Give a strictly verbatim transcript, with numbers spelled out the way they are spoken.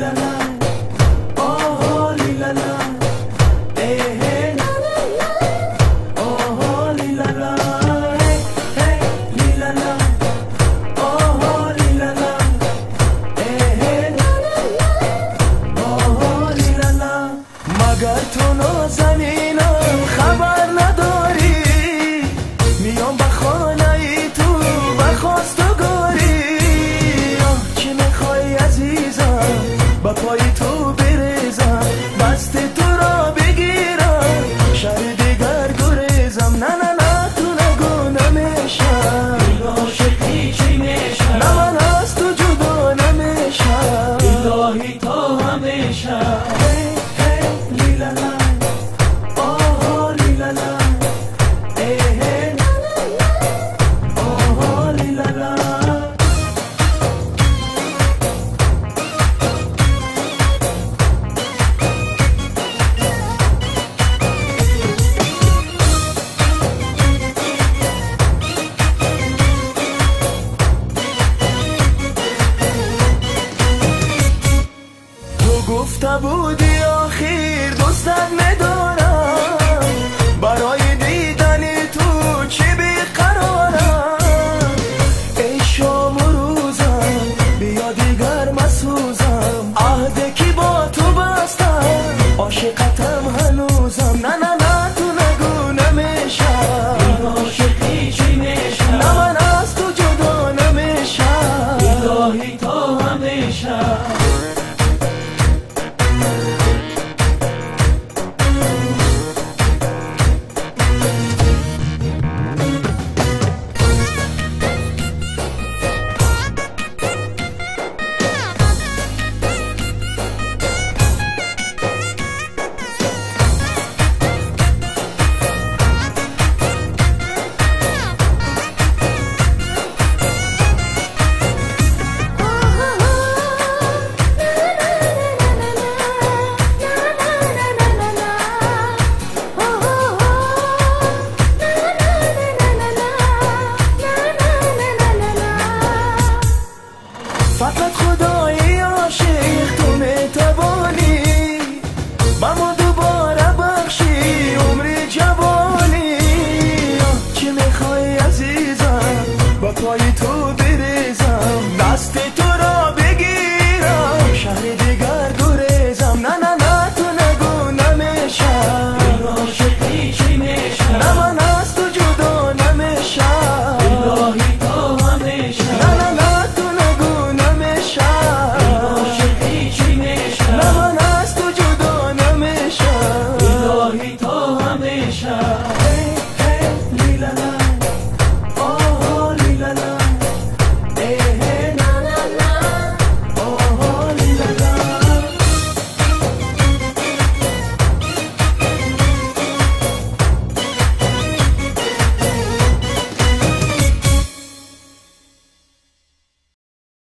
لیلالا آها لیلالا اه آها لیلالا هی لیلالا آها لیلالا اه آها لیلالا مگر تو نازنینم خبر نداری میام به خانه ای تو بخواستگاری چی میخوای عزیزم با پای تو بریزم دست تو را بگیرم شهر دیگر گریزم نه نه نه تو نگو نمیشم عاشقی چی میشم نه من از تو جدا نمیشم الهی تا همیشه هی هی لیلالا آها لیلالا اه آها لیلالا تو گفته بودی آخر دوستت نداری